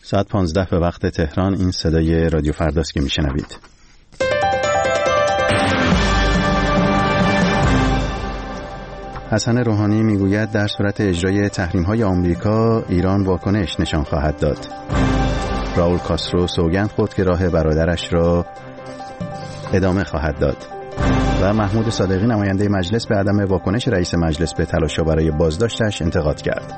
ساعت 15 به وقت تهران. این صدای رادیو فرداست که میشنوید. حسن روحانی میگوید در صورت اجرای تحریم‌های آمریکا ایران واکنش نشان خواهد داد. راول کاسترو سوگند خورد که راه برادرش را ادامه خواهد داد. و محمود صادقی نماینده مجلس به عدم واکنش رئیس مجلس به تلاش‌ها برای بازداشتش انتقاد کرد.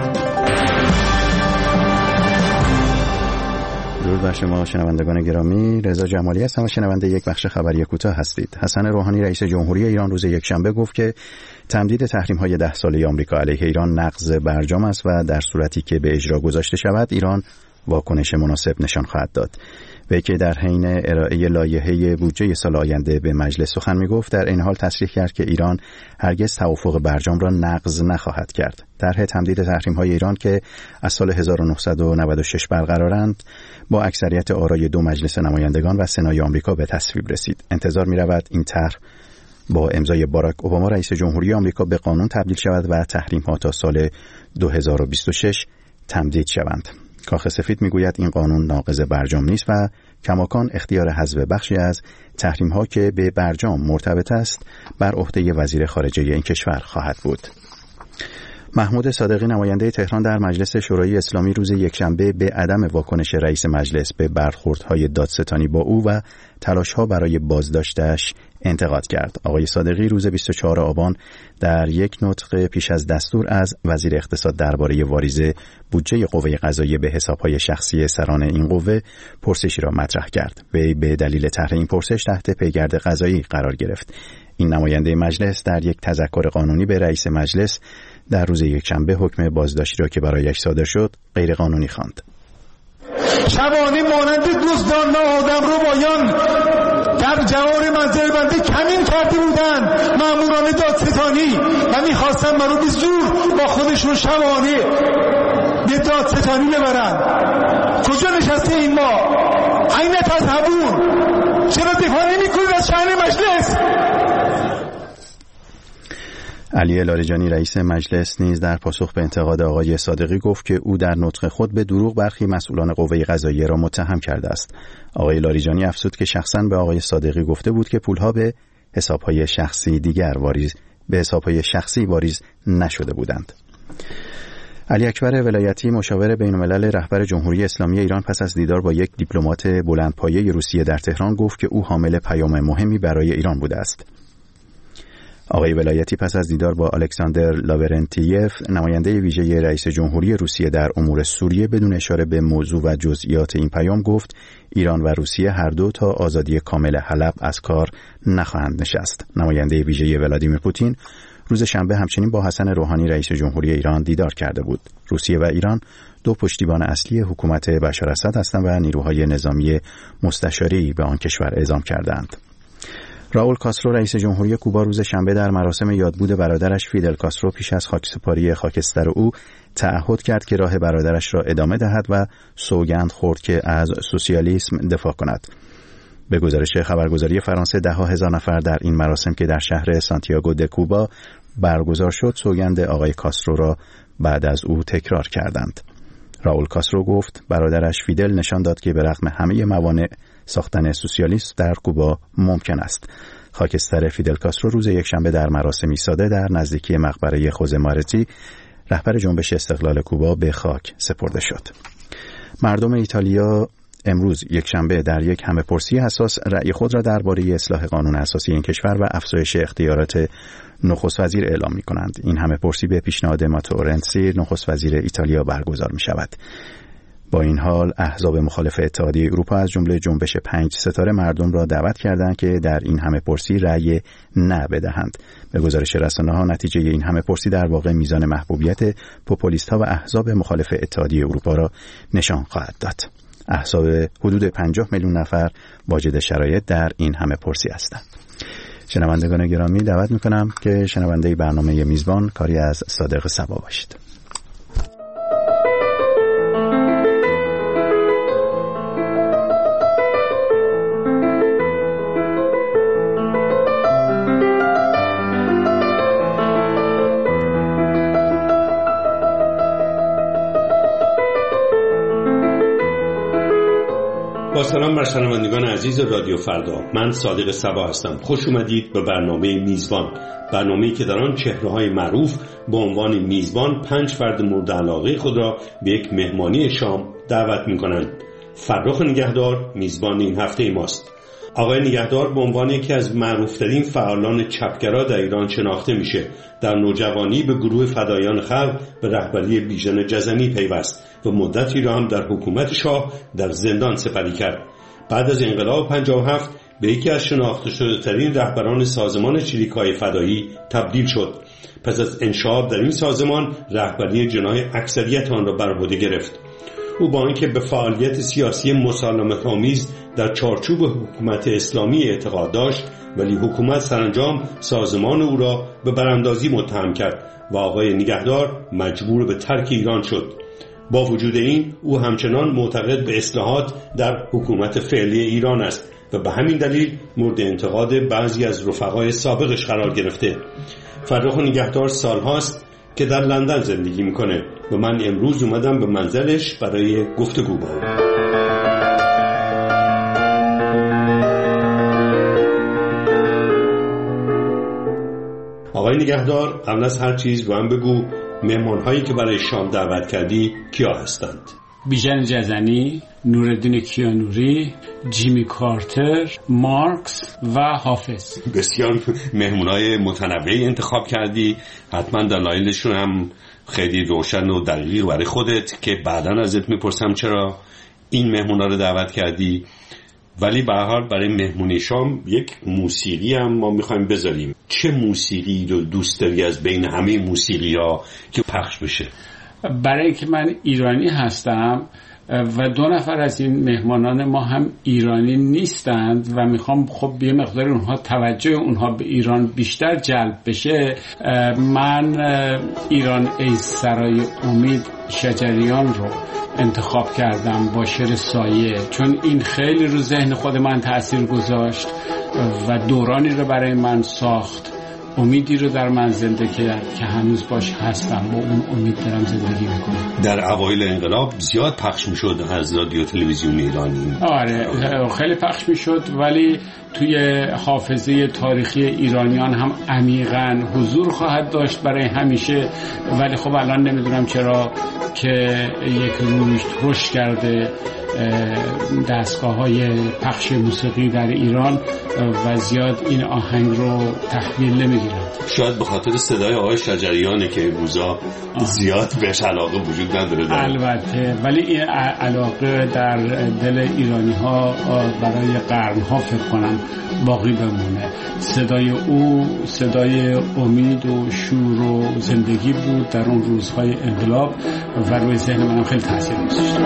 درود بر شما شنوندگان گرامی، رضا جمالی هستم و شنونده یک بخش خبری کوتاه هستید. حسن روحانی رئیس جمهوری ایران روز یکشنبه گفت که تمدید تحریم‌های 10 ساله آمریکا علیه ایران نقض برجام است و در صورتی که به اجرا گذاشته شود ایران واکنش مناسب نشان خواهد داد. وی که در حین ارائه لایحه بودجه سال آینده به مجلس سخن می‌گفت در این حال تصریح کرد که ایران هرگز توافق برجام را نقض نخواهد کرد. طرح تمدید تحریم‌های ایران که از سال 1996 برقرارند با اکثریت آرای 2 مجلس نمایندگان و سنای آمریکا به تصویب رسید. انتظار می‌رود این طرح با امضای باراک اوباما رئیس جمهوری آمریکا به قانون تبدیل شود و تحریم‌ها تا سال 2026 تمدید شوند. کاخ سفید میگوید این قانون ناقض برجام نیست و کماکان اختیار حذف بخشی از تحریم‌ها که به برجام مرتبط است بر عهده وزیر خارجه این کشور خواهد بود. محمود صادقی نماینده تهران در مجلس شورای اسلامی روز یکشنبه به عدم واکنش رئیس مجلس به برخوردهای دادستانی با او و تلاش‌ها برای بازداشتش انتقاد کرد. آقای صادقی روز 24 آبان در یک نطق پیش از دستور از وزیر اقتصاد درباره واریز بودجه قوه قضاییه به حساب‌های شخصی سران این قوه پرسشی را مطرح کرد. وی به دلیل طرح این پرسش تحت پیگرد قضایی قرار گرفت. این نماینده مجلس در یک تذکر قانونی به رئیس مجلس در روز یکشنبه حکم بازداشتی را که برایش صادر شد غیر قانونی خواند. شبانی مانند دزدان آدم رو بایان در جوار منزل بنده کمین کرده بودند ماموران دادستانی و میخواستن منو به زور با خودشون شبانی به دادستانی ببرن. کجا نشسته این ما؟ این تذهبون؟ چرا دفاع نمی‌کنید از شأن مجلس؟ علی لاریجانی رئیس مجلس نیز در پاسخ به انتقاد آقای صادقی گفت که او در نطق خود به دروغ برخی مسئولان قوه قضاییه را متهم کرده است. آقای لاریجانی افزود که شخصاً به آقای صادقی گفته بود که پولها به حساب‌های شخصی واریز نشده بودند. علی اکبر ولایتی مشاور بین‌الملل رهبر جمهوری اسلامی ایران پس از دیدار با یک دیپلمات بلندپایه روسیه در تهران گفت که او حامل پیام مهمی برای ایران بوده است. آقای ولایتی پس از دیدار با الکساندر لاورنتییف نماینده ویژه رئیس جمهوری روسیه در امور سوریه بدون اشاره به موضوع و جزئیات این پیام گفت ایران و روسیه هر دو تا آزادی کامل حلب از کار نخواهند نشست. نماینده ویژه ولادیمیر پوتین روز شنبه همچنین با حسن روحانی رئیس جمهوری ایران دیدار کرده بود. روسیه و ایران دو پشتیبان اصلی حکومت بشار اسد هستند و نیروهای نظامی مستشاری به آن کشور اعزام کردند. راول کاسترو رئیس جمهوری کوبا روز شنبه در مراسم یادبود برادرش فیدل کاسترو پیش از خاکسپاری خاکستر او تعهد کرد که راه برادرش را ادامه دهد و سوگند خورد که از سوسیالیسم دفاع کند. به گزارش خبرگزاری فرانسه 10,000 نفر در این مراسم که در شهر سانتیاگو د کوبا برگزار شد سوگند آقای کاسترو را بعد از او تکرار کردند. راول کاسترو گفت برادرش فیدل نشان داد که به رغم همه موانع ساختن سوسیالیسم در کوبا ممکن است. خاکستر فیدل کاسترو روز یکشنبه در مراسمی ساده در نزدیکی مقبره خوزه مارتی رهبر جنبش استقلال کوبا به خاک سپرده شد. مردم ایتالیا امروز یکشنبه در یک همه‌پرسی حساس رأی خود را درباره اصلاح قانون اساسی این کشور و افزایش اختیارات نخست وزیر اعلام می‌کنند. این همه‌پرسی به پیشنهاد ماتئو رنزی نخست وزیر ایتالیا برگزار می‌شود. با این حال احزاب مخالف اتحادیه اروپا از جمله جنبش 5 ستاره مردم را دعوت کردند که در این همه‌پرسی رأی نه بدهند. به گزارش رسانه‌ها نتیجه این همه‌پرسی در واقع میزان محبوبیت پوپولیست‌ها و احزاب مخالف اتحادیه اروپا را نشان خواهد داد. احزاب حدود 50 میلیون نفر واجد شرایط در این همه‌پرسی هستند. شنوندگان گرامی دعوت می‌کنم که شنونده برنامه میزبان کاری از صادق صبا باشید. با سلام بر شنوندگان عزیز رادیو فردا، من صادق صبا هستم. خوش اومدید به برنامه میزبان، برنامه‌ای که در آن چهره‌های معروف به عنوان میزبان 5 فرد مورد علاقه خود را به یک مهمانی شام دعوت می‌کنند. فرخ نگهدار میزبان این هفته ماست. آقای نگهدار به عنوان یکی از معروفترین فعالان چپگرا در ایران شناخته میشه. در نوجوانی به گروه فدایان خلق به رهبری بیژن جزنی پیوست و مدتی را هم در حکومت شاه در زندان سپری کرد. بعد از انقلاب 57 به یکی از شناخته شده ترین رهبران سازمان چریک‌های فدایی تبدیل شد. پس از انشعاب در این سازمان رهبری جناح اکثریت آن را بر عهده گرفت. او با اینکه به فعالیت سیاسی مسالمت‌آمیز در چارچوب حکومت اسلامی اعتقاد داشت، ولی حکومت سرانجام سازمان او را به براندازی متهم کرد و آقای نگهدار مجبور به ترک ایران شد. با وجود این او همچنان معتقد به اصلاحات در حکومت فعلی ایران است و به همین دلیل مورد انتقاد بعضی از رفقای سابقش قرار گرفته. فرخ نگهدار سالهاست که در لندن زندگی میکنه و من امروز اومدم به منزلش برای گفتگو با او. آقای نگهدار، قبل از هر چیز به من بگو مهمان‌هایی که برای شام دعوت کردی کیا هستند؟ بیژن جزنی، نورالدین کیانوری، جیمی کارتر، مارکس و حافظ. بسیار مهمونای متنوعی انتخاب کردی. حتما دلایلشون هم خیلی روشن و دقیق برای خودت که بعداً ازت میپرسم چرا این مهمونا رو دعوت کردی. ولی به هر حال برای مهمونی شام یک موسیقی هم ما میخوایم بذاریم. چه موسیقی رو دوست داری از بین همه موسیقی‌ها که پخش بشه؟ برای اینکه من ایرانی هستم و 2 نفر از این مهمانان ما هم ایرانی نیستند و میخوام خب یه مقدار اونها توجه اونها به ایران بیشتر جلب بشه، من ایران ای سرای امید شجریان رو انتخاب کردم با شعر سایه، چون این خیلی رو ذهن خود من تأثیر گذاشت و دورانی رو برای من ساخت، امیدی رو در من زنده کرد که هنوز باش هستم و اون امید دارم زندگی میکنم. در اوایل انقلاب زیاد پخش میشد از رادیو تلویزیون ایرانی. آره خیلی پخش میشد، ولی توی حافظه تاریخی ایرانیان هم عمیقاً حضور خواهد داشت برای همیشه. ولی خب الان نمیدونم چرا که یک رشد کرده دستگاه‌های پخش موسیقی در ایران و زیاد این آهنگ رو تحویل نمیگیرند. شاید به خاطر صدای آقای شجریانه که این روزا زیاد بهش علاقه وجود نداره. البته، ولی این علاقه در دل ایرانی‌ها برای قرن‌ها فکر کنم باقی بمونه. صدای او صدای امید و شور و زندگی بود در اون روزهای انقلاب و روی ذهن منم خیلی تاثیر گذاشت.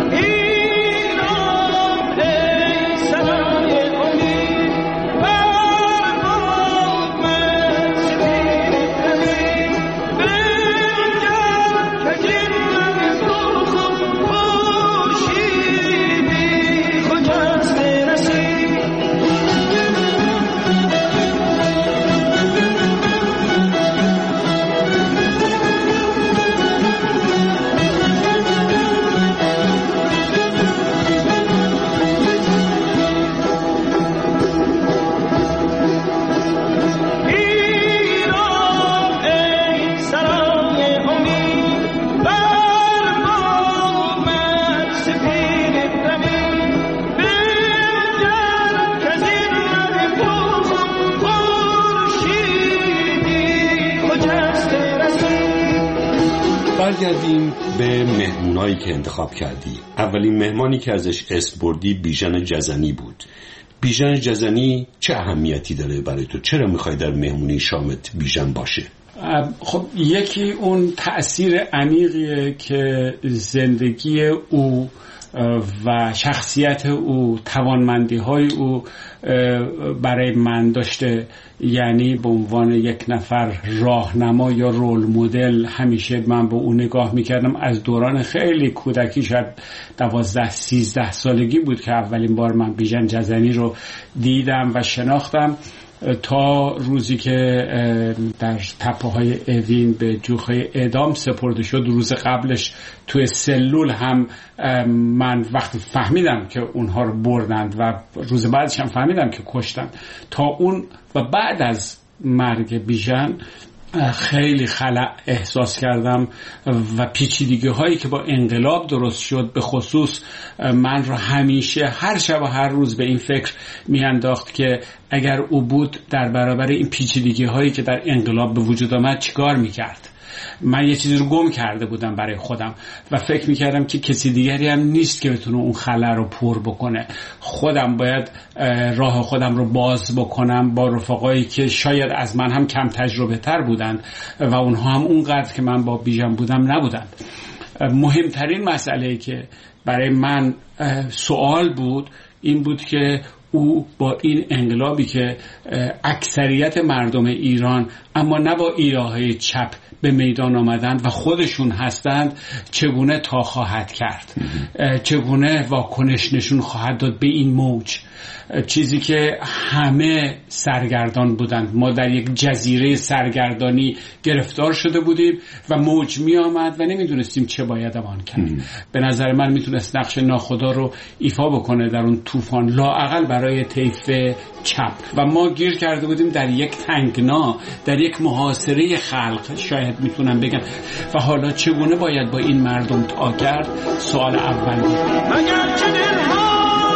برگردیم به مهمونایی که انتخاب کردی. اولین مهمانی که ازش اسم بردی بیژن جزنی بود. بیژن جزنی چه اهمیتی داره برای تو؟ چرا میخوای در مهمونی شامت بیژن باشه؟ خب یکی اون تأثیر عمیقیه که زندگی او و شخصیت او، توانمندی‌های او برای من داشته. یعنی به عنوان یک نفر راهنما یا رول مدل همیشه من به اون نگاه میکردم. از دوران خیلی کودکی، شاید 12-13 سالگی بود که اولین بار من بیژن جزنی رو دیدم و شناختم تا روزی که در تپه‌های اوین به جوخه اعدام سپرده شد. روز قبلش توی سلول هم من وقتی فهمیدم که اونها رو بردند و روز بعدش هم فهمیدم که کشتند. تا اون و بعد از مرگ بیژن خیلی خلأ احساس کردم و پیچیدگی هایی که با انقلاب درست شد به خصوص من رو همیشه هر شب و هر روز به این فکر میانداخت که اگر او بود در برابر این پیچیدگی هایی که در انقلاب به وجود آمد چیکار میکرد. من یه چیزی رو گم کرده بودم برای خودم و فکر میکردم که کسی دیگری هم نیست که بتونه اون خلا رو پر بکنه. خودم باید راه خودم رو باز بکنم با رفقایی که شاید از من هم کم تجربه تر بودند و اونها هم اونقدر که من با بیژن بودم نبودند. مهمترین مسئله که برای من سوال بود این بود که او با این انقلابی که اکثریت مردم ایران اما نه با ایده‌های چپ به میدان آمدند و خودشون هستند چگونه تا خواهد کرد، چگونه واکنش نشون خواهد داد به این موج، چیزی که همه سرگردان بودند. ما در یک جزیره سرگردانی گرفتار شده بودیم و موج می آمد و نمیدونستیم چه باید امان کرد. به نظر من میتونست نقش ناخدا رو ایفا بکنه در اون طوفان، لااقل برای طیف چپ. و ما گیر کرده بودیم در یک تنگنا، در یک محاصره خلق شاید میتونم بگم. و حالا چگونه باید با این مردم تا کرد؟ سوال اول بود. مگر که دلها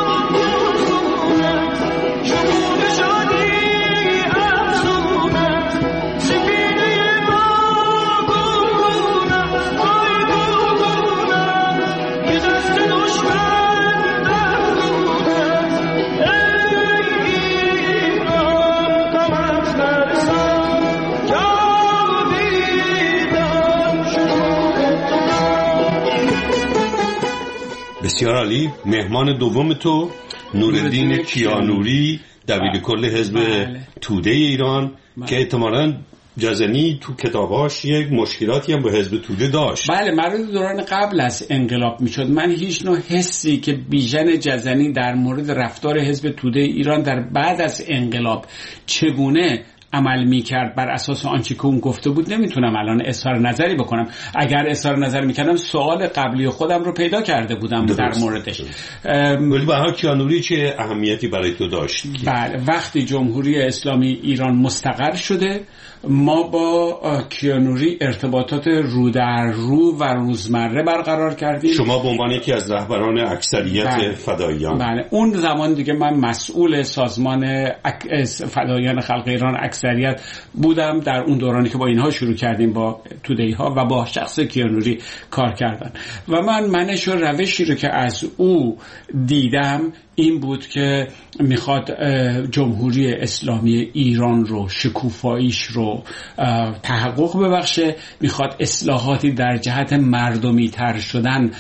بسیار عالی. مهمان دوم تو نورالدین کیانوری، دبیر کل حزب توده ایران که احتمالاً جزنی تو کتاباش یک مشکلاتی هم به حزب توده داشت. بله، مربوط دوران قبل از انقلاب میشد. من هیچ نوع حسی که بیژن جزنی در مورد رفتار حزب توده ایران در بعد از انقلاب چگونه عمل میکرد بر اساس آنچه که اون گفته بود نمیتونم الان اظهار نظری بکنم. اگر اظهار نظر میکردم سوال قبلی خودم رو پیدا کرده بودم در موردش. ولی به هر کیانوری چه اهمیتی برای تو داشت؟ بله، وقتی جمهوری اسلامی ایران مستقر شده ما با کیانوری ارتباطات رو در رو و روزمره برقرار کردیم. شما به عنوان یکی از رهبران اکثریت فداییان. بله، اون زمان دیگه من مسئول سازمان فداییان خلق ایران اکثریت بودم در اون دورانی که با اینها شروع کردیم، با توده‌ای ها و با شخص کیانوری کار کردن. و من منش و روشی رو که از او دیدم این بود که میخواد جمهوری اسلامی ایران رو، شکوفاییش رو تحقق ببخشه، میخواد اصلاحاتی در جهت مردمی تر شدن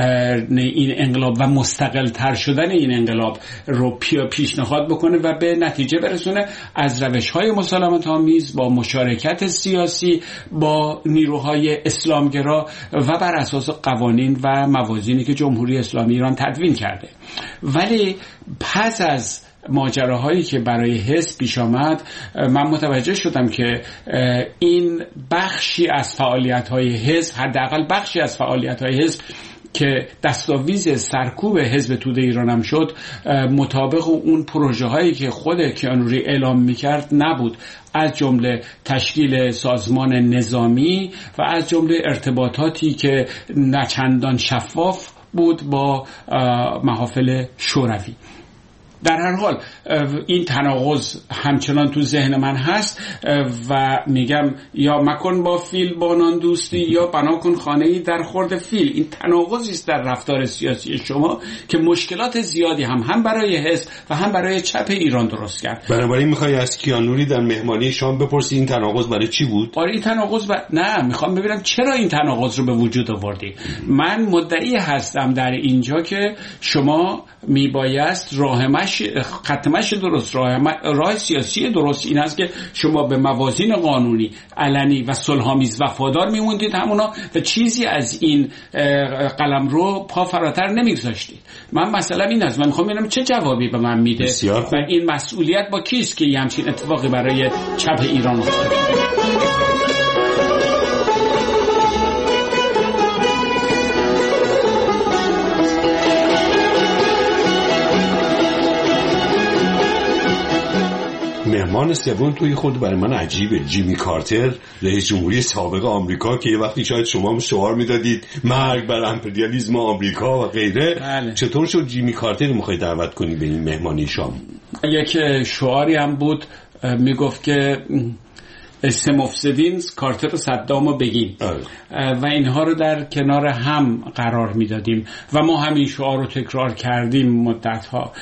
این انقلاب و مستقل تر شدن این انقلاب رو پیشنهاد بکنه و به نتیجه برسونه از روش‌های مسالمت آمیز با مشارکت سیاسی با نیروهای اسلامگرا و بر اساس قوانین و موازینی که جمهوری اسلامی ایران تدوین کرده. ولی پس از ماجراهایی که برای حزب پیش آمد من متوجه شدم که این بخشی از فعالیت‌های حزب، حداقل بخشی از فعالیت‌های حزب که دستاویز سرکوب حزب توده ایران هم شد، مطابق اون پروژه هایی که خود کیانوری اعلام میکرد نبود، از جمله تشکیل سازمان نظامی و از جمله ارتباطاتی که نچندان شفاف بود با محافل شوروی. در هر حال این تناقض همچنان تو ذهن من هست و میگم یا مکن با فیل بانان دوستی یا بنا کن خانه‌ای در خورد فیل. این تناقضی است در رفتار سیاسی شما که مشکلات زیادی هم برای حزب و هم برای چپ ایران درست کرد. بنابراین میخوای از کیانوری در مهمانی شام بپرسی این تناقض برای چی بود؟ آره، این تناقض نه، میخوام ببینم چرا این تناقض رو به وجود آوردی. من مدعی هستم در اینجا که شما میبایست راه مشی خط مشی درست، راه سیاسی درست این است که شما به موازین قانونی علنی و صلح‌آمیز وفادار میموندید همونا و چیزی از این قلمرو پا فراتر نمیگذاشتید. من مثلا این است، من میخوام ببینم چه جوابی به من میده و این مسئولیت با کیست که همچین اتفاقی برای چپ ایران افتاد. مهمان سوم توی خود برای من عجیبه، جیمی کارتر، رئیس جمهوری سابق آمریکا که یه وقتی شاید شما شعار میدادید مرگ بر امپریالیسم آمریکا و غیره. بله. چطور شد جیمی کارتر رو میخوای دعوت کنی به این مهمانی شام؟ یک شعاری هم بود میگفت که اسم مفسدین کارتر و صدام و بگین و اینها رو در کنار هم قرار میدادیم و ما همین شعار رو تکرار کردیم مدتها.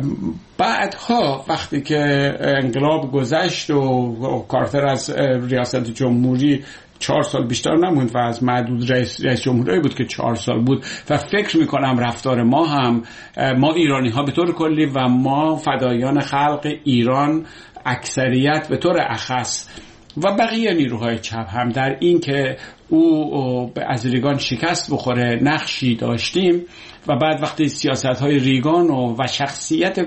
بعدها وقتی که انقلاب گذشت و کارتر از ریاست جمهوری 4 سال بیشتر نموند و از معدود رئیس جمهوری بود که 4 سال بود و فکر میکنم رفتار ما ایرانی ها به طور کلی و ما فدایان خلق ایران اکثریت به طور اخص و بقیه نیروهای چپ هم در این که او از ریگان شکست بخوره نقشی داشتیم و بعد وقتی سیاست‌های ریگان و شخصیت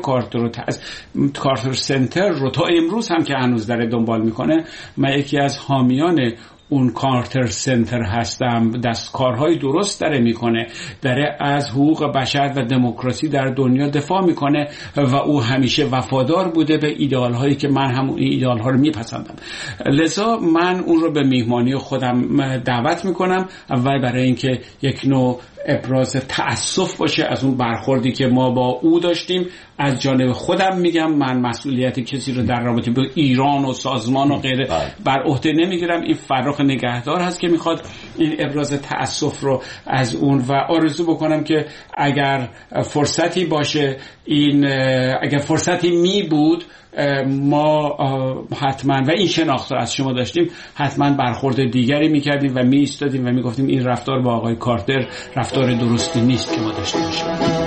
کارتر سنتر رو تا امروز هم که هنوز داره دنبال میکنه، من یکی از حامیان اون کارتر سنتر هستم. دستکارهای درست داره میکنه، داره از حقوق بشر و دموکراسی در دنیا دفاع میکنه و او همیشه وفادار بوده به ایدئال‌هایی که من هم این ایدئال‌ها رو میپسندم. لذا من اون رو به میهمانی خودم دعوت میکنم، اول برای اینکه یک نوع ابراز تأسف باشه از اون برخوردی که ما با او داشتیم. از جانب خودم میگم من مسئولیت کسی رو در رابطه با ایران و سازمان و غیره بر عهده نمیگیرم. این فرخ نگهدار هست که میخواد این ابراز تأسف رو از اون و آرزو بکنم که اگر فرصتی باشه اگر فرصتی می بود ما حتما و این شناخت رو از شما داشتیم حتما برخورد دیگری میکردیم و میایستادیم و میگفتیم این رفتار با آقای کارتر رفتار درستی نیست که ما داشته باشیم.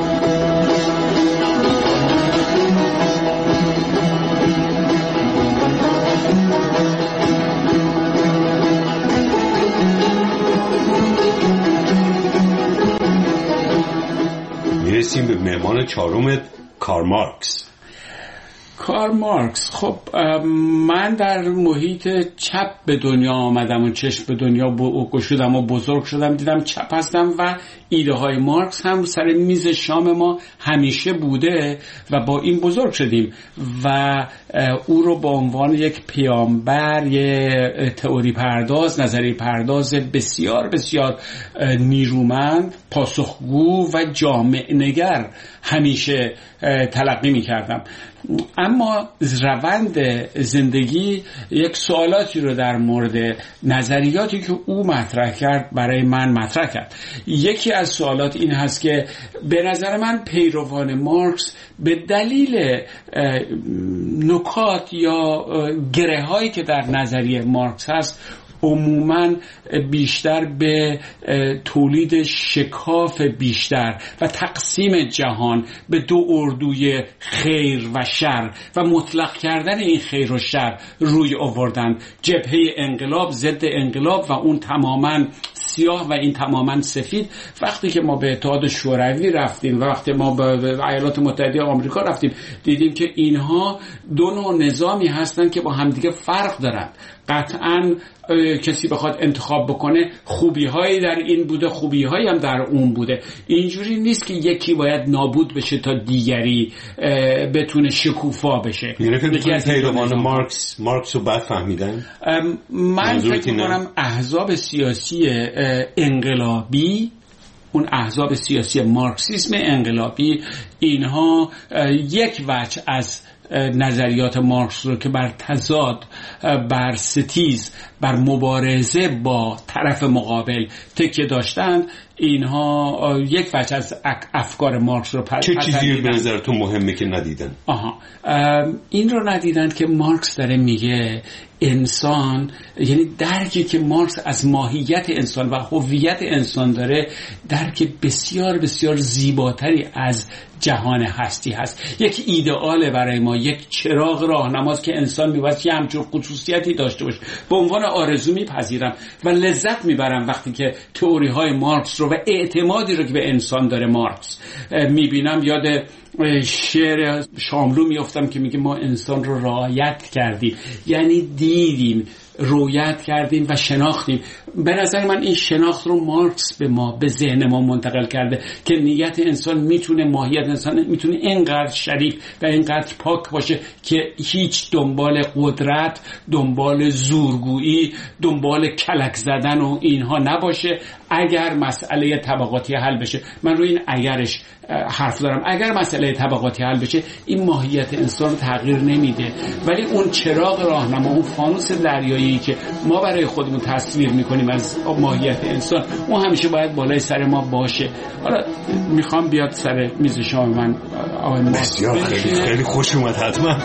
میرسیم به مهمان چهارمت، کارل مارکس. کارل مارکس، خب من در محیط چپ به دنیا آمدم و چشم به دنیا گشودم و بزرگ شدم، دیدم چپ هستم و ایده های مارکس هم سر میز شام ما همیشه بوده و با این بزرگ شدیم و او رو به عنوان یک پیامبر، یک تئوری پرداز، نظریه پرداز بسیار بسیار نیرومند، پاسخگو و جامع نگر همیشه تلقی می کردم. اما روند زندگی یک سوالاتی رو در مورد نظریاتی که او مطرح کرد برای من مطرح کرد. یکی از سوالات این هست که به نظر من پیروان مارکس به دلیل نکات یا گره هایی که در نظریه مارکس هست عموماً بیشتر به تولید شکاف بیشتر و تقسیم جهان به دو اردوی خیر و شر و مطلق کردن این خیر و شر روی آوردن. جبهه انقلاب ضد انقلاب و اون تماماً سیاه و این تماماً سفید. وقتی که ما به اتحاد شوروی رفتیم و وقتی ما به ایالات متحده آمریکا رفتیم دیدیم که اینها دو نوع نظامی هستن که با همدیگه فرق دارن. قطعاً کسی بخواد انتخاب بکنه خوبی هایی در این بوده، خوبی هایی هم در اون بوده. اینجوری نیست که یکی باید نابود بشه تا دیگری بتونه شکوفا بشه. یعنی فکر پیروان مارکس رو بد فهمیدن؟ من فکر می‌کنم احزاب سیاسی انقلابی، اون احزاب سیاسی مارکسیسم انقلابی، اینها یک وجه از نظریات مارکس رو که بر تضاد، بر ستیز، بر مبارزه با طرف مقابل تکیه داشتند، اینها یک بچه از افکار مارکس رو چه چیزی به نظرتون مهمه که ندیدن؟ این رو ندیدن که مارکس داره میگه انسان، یعنی درکی که مارکس از ماهیت انسان و هویت انسان داره، درک بسیار بسیار زیباتری از جهان هستی هست. یک ایدئال برای ما، یک چراغ راهنماست که انسان می‌باید یه همچون خصوصیتی داشته باشه. به عنوان آرزو میپذیرم و لذت میبرم وقتی که تئوری‌های مارکس رو و اعتمادی رو که به انسان داره مارکس میبینم. یاد شعر شاملو میافتم که میگه ما انسان رو رعایت کردیم، یعنی دیدیم، رویت کردیم و شناختیم. به نظر من این شناخت رو مارکس به ما، به ذهن ما منتقل کرده که نیت انسان میتونه، ماهیت انسان میتونه اینقدر شریف و اینقدر پاک باشه که هیچ دنبال قدرت، دنبال زورگویی، دنبال کلک زدن و اینها نباشه اگر مسئله طبقاتی حل بشه. من روی این اگرش حرف دارم. اگر مسئله طبقاتی حل بشه این ماهیت انسان رو تغییر نمیده، ولی اون چراغ راهنما، اون فانوس دریایی که ما برای خودمون تصویر میکنیم از ماهیت انسان، اون همیشه باید بالای سر ما باشه. حالا میخوام بیاد سر میز شام من آقای مارکس. خیلی خوش اومد. حتما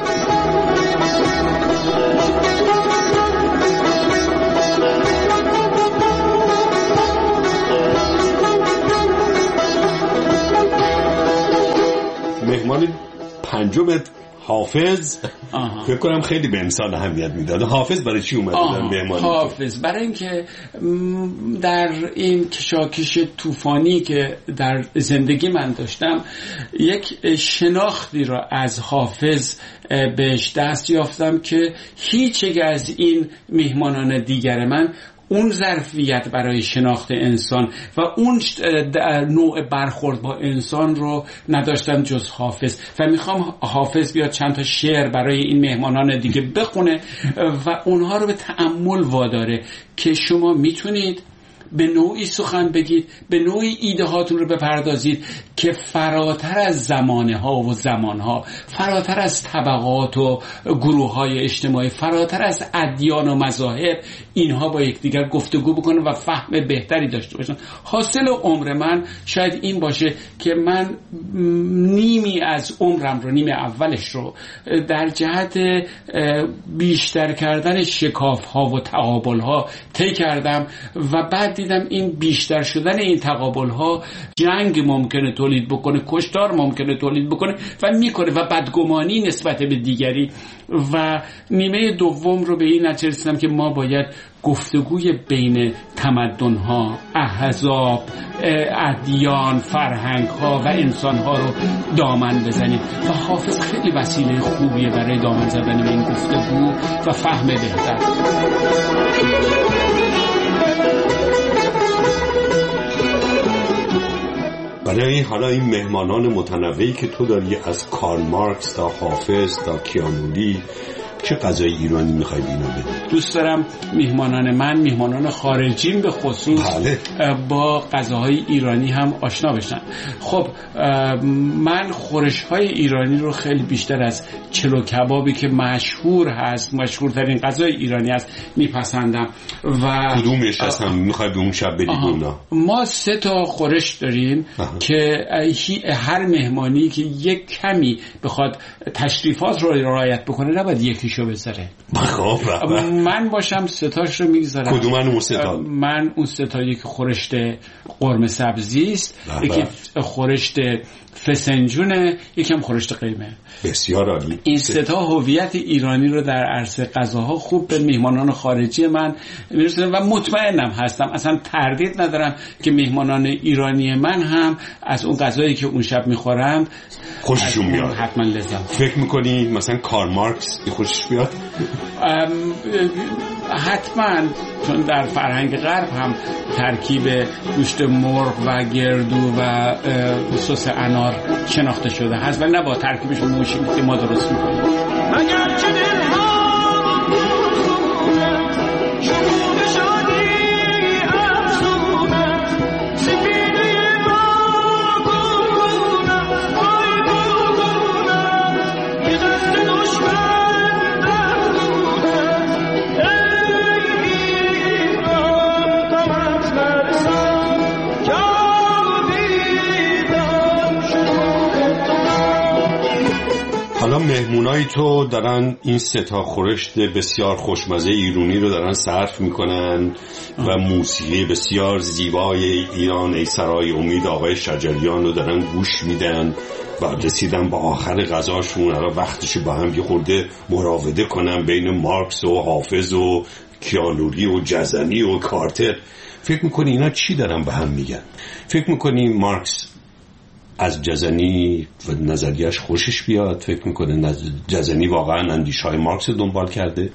مهمان پنجم حافظ فکر کنم خیلی به انسان اهمیت میداد. حافظ برای چی اومده در مهمانی؟ حافظ برای اینکه در این کشاکش طوفانی که در زندگی من داشتم یک شناختی را از حافظ بهش دست یافتم که هیچ یک از این میهمانان دیگر من اون ظرفیت برای شناخت انسان و اون نوع برخورد با انسان رو نداشتم جز حافظ. و میخوام حافظ بیاد چند تا شعر برای این مهمانان دیگه بخونه و اونها رو به تأمل واداره که شما میتونید به نوعی سخن بگید، به نوعی ایده هاتون رو بپردازید که فراتر از زمانها و زمانها، فراتر از طبقات و گروه های اجتماعی، فراتر از ادیان و مذاهب، اینها با یکدیگر گفتگو بکنن و فهم بهتری داشته باشن. حاصل عمر من شاید این باشه که من نیمی از عمرم رو، نیمی اولش رو در جهت بیشتر کردن شکاف ها و تقابل ها طی کردم و بعد دیدم این بیشتر شدن این تقابل ها جنگ ممکنه تولید بکنه، کشتار ممکنه تولید بکنه و میکنه و بدگمانی نسبت به دیگری. و نیمه دوم رو به این نتیجه رسیدم که ما باید گفتگوی بین تمدن‌ها، احزاب، ادیان، فرهنگ‌ها و انسان‌ها رو دامن بزنیم و حافظ خیلی وسیله خوبیه برای دامن زدن به این گفتگو و فهم بهتر. برای حالا این مهمانان متنوعی که تو داری، از کارل مارکس تا حافظ تا کیانولی، چه غذای ایرانی میخوای بینا بدی؟ دوست دارم میهمانان من، میهمانان خارجیم به خصوص، با غذاهای ایرانی هم آشنا بشن. خب من خورش‌های ایرانی رو خیلی بیشتر از چلو کبابی که مشهور هست، مشهورترین غذای ایرانی هست، میپسندم. و کدومش هستم میخوای به اون شب بدی اونا؟ ما 3 تا خورش داریم که هر مهمانی که یک کمی بخواد تشریفات رو رعایت بکنه نباید یکیشو بذاره. من باشم 3 تاش رو میگذارم. کدوم اون 3 تا؟ من اون 3 تا، یک خورشت قرمه سبزی است، یکی خورشت فسنجونه، یکم خورشت قیمه. بسیار عالی. این 3 تا هویت ایرانی رو در عرصه غذاها خوب به میهمانان خارجی من میرسونه و مطمئنم هستم، اصلا تردید ندارم که میهمانان ایرانی من هم از اون غذایی که اون شب میخورند خوششون میاد. حتما لذت. فکر میکنی مثلا کارل مارکس خوشش بیاد؟ حتما، چون در فرهنگ غرب هم ترکیب گوشت مرغ و گردو و سس انار شناخته شده هست و نه با ترکیبش موشی که ما درست میکنیم. حالا مهمونای تو دارن این ستا خورشت بسیار خوشمزه ایرانی رو دارن صرف میکنن و موسیقی بسیار زیبای ایران ای سرای امید آقای شجریان رو دارن گوش میدن و رسیدن با آخر غذاشون. حالا وقتش با هم یه خورده مراوده کنن بین مارکس و حافظ و کیانوری و جزنی و کارتر. فکر میکنی اینا چی دارن به هم میگن؟ فکر میکنی مارکس از جزنی و نظریش خوشش بیاد؟ فکر میکنه جزنی واقعا اندیشه‌های مارکس رو دنبال کرده؟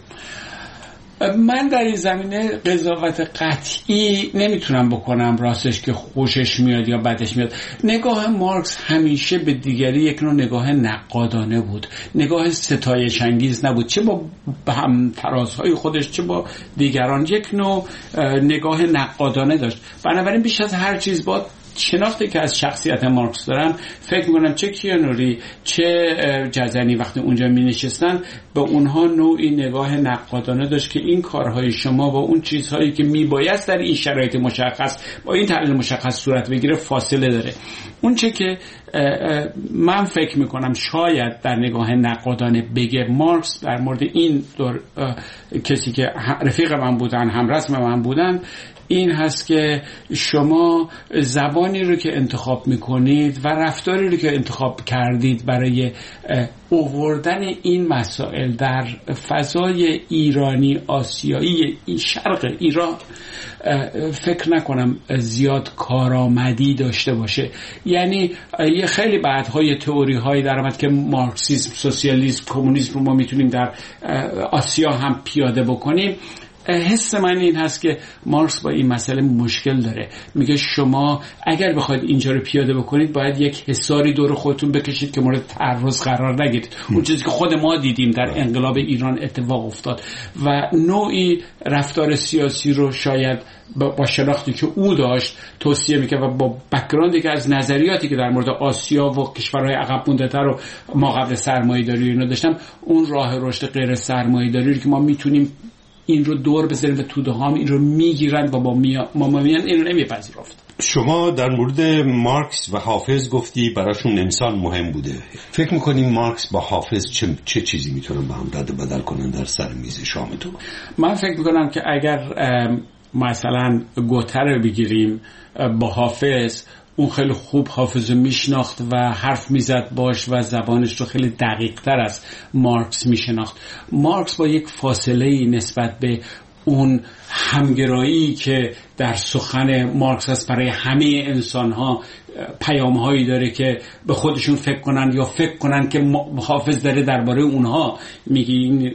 من در این زمینه قضاوت قطعی نمیتونم بکنم راستش که خوشش میاد یا بدش میاد. نگاه مارکس همیشه به دیگری یک نوع نگاه نقادانه بود، نگاه ستایش انگیز نبود، چه با هم فرازهای خودش چه با دیگران یک نوع نگاه نقادانه داشت. بنابراین بیش از هر چیز با شناختی که از شخصیت مارکس دارم فکر میکنم چه کیانوری چه جزنی وقتی اونجا می نشستن به اونها نوعی نگاه نقادانه داشت که این کارهای شما با اون چیزهایی که میبایست در این شرایط مشخص با این تحلیل مشخص صورت بگیره فاصله داره. اون چه که من فکر میکنم شاید در نگاه نقادانه بگه مارکس در مورد این دور کسی که رفیق من بودن همرسم من بودن این هست که شما زبانی رو که انتخاب میکنید و رفتاری رو که انتخاب کردید برای آوردن این مسائل در فضای ایرانی آسیایی شرق ایران فکر نکنم زیاد کارآمدی داشته باشه. یعنی یه خیلی بعدهای تئوری هایی در آمد که مارکسیسم، سوسیالیسم، کمونیسم رو ما میتونیم در آسیا هم پیاده بکنیم. حس من این هست که مارکس با این مسئله مشکل داره. میگه شما اگر بخواید اینجا رو پیاده بکنید باید یک حصاری دور خودتون بکشید که مورد تعرض قرار نگیرید. اون چیزی که خود ما دیدیم در انقلاب ایران اتفاق افتاد و نوعی رفتار سیاسی رو شاید با شناختی که او داشت توصیه میکنه و با بک‌گراندی که از نظریاتی که در مورد آسیا و کشورهای عقب مانده‌تر رو ما قبل سرمایه‌داری اینا داشتم، اون راه رشد غیر سرمایه‌داری رو که ما میتونیم این رو دور بذاریم و توده هم این رو میگیرن و ما میان این رو نمیپذیرفت. شما در مورد مارکس و حافظ گفتی براشون انسان مهم بوده. فکر میکنیم مارکس با حافظ چه چیزی میتونن با هم رد بدل کنن در سر میز شامتون؟ من فکر میکنم که اگر مثلا گوته رو بگیریم با حافظ، اون خیلی خوب حافظ رو میشناخت و حرف میزد باش و زبانش رو خیلی دقیق تر از مارکس میشناخت. مارکس با یک فاصله نسبت به اون همگرایی که در سخن مارکس هست برای همه انسان ها پیامهایی داره که به خودشون فکر کنن یا فکر کنن که حافظ داره درباره اونها میگه. این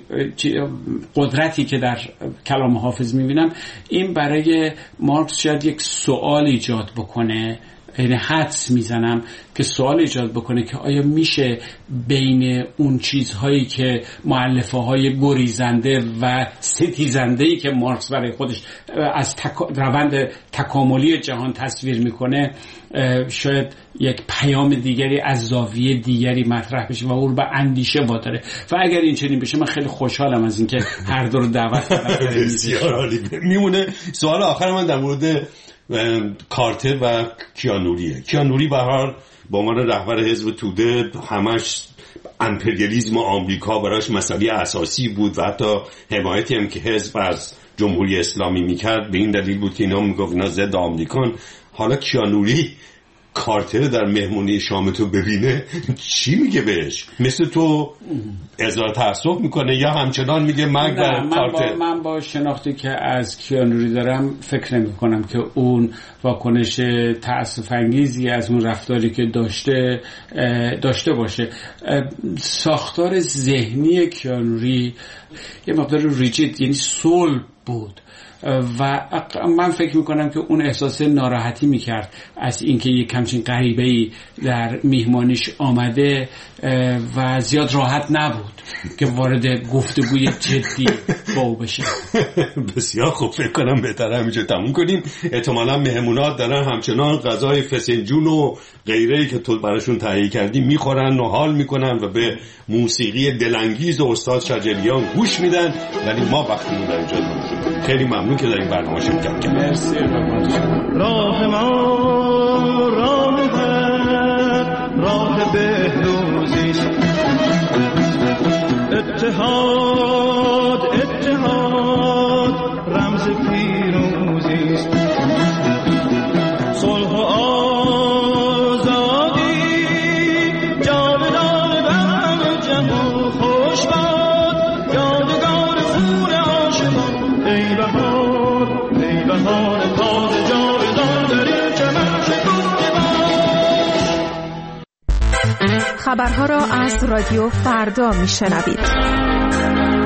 قدرتی که در کلام حافظ میبینم این برای مارکس شاید یک سوال ایجاد بکنه، یعنی حدس میزنم که سوال ایجاد بکنه که آیا میشه بین اون چیزهایی که مؤلفه‌های گریزنده و ستیزنده‌ای که مارکس برای خودش از روند تکاملی جهان تصویر میکنه شاید یک پیام دیگری از زاویه دیگری مطرح بشه و اون به اندیشه واداره. و اگر این چنین بشه من خیلی خوشحالم از اینکه هر دو رو دعوت کردم. بسیار عالی. میمونه سوال آخر من در مورد کارتر و کیانوریه. کیانوری به هر حال با عنوان رهبر حزب توده همش امپریالیسم آمریکا براش مسئله اساسی بود و حتی حمایتی هم که حزب از جمهوری اسلامی میکرد به این دلیل بود که اینا میگفت اینا ضد آمریکان. حالا کیانوری کارتر در مهمونی شامتو ببینه چی میگه بهش؟ مثل تو اظهار تأسف میکنه یا همچنان میگه مرگ بر کارتر؟ من با شناختی که از کیانوری دارم فکر نمی کنم که اون واکنش تأسف انگیزی از اون رفتاری که داشته باشه. ساختار ذهنی کیانوری یه مقدار ریجید، یعنی صلب بود و من فکر میکنم که اون احساس ناراحتی میکرد از اینکه یک همچین غریبه‌ای در میهمانیش آمده و زیاد راحت نبود که وارد گفتگوی جدی با او بشه. بسیار خوب، فکر کنم بهتره همینجا تموم کنیم. احتمالاً مهمونات دارن همچنان غذای فسنجون و غیره‌ای که تو براشون تهیه کردی میخورن و حال میکنن و به موسیقی دلانگیز استاد شجریان گوش میدن، ولی ما وقتمون در اینجا نمیشه. خیلی ممنون که در این برنامه شرکت کردید. مرسی. راه ما راه بهروزی اتحاد اتحاد رمز پیروزی است. صلح و آزادی جاودان بر همه جهان خوش باد، یادگار خون عاشقان. ای بهار ای بهار تازه جاودان در این چمن شکوفه باش. خبرها را از رادیو فردا میشنوید.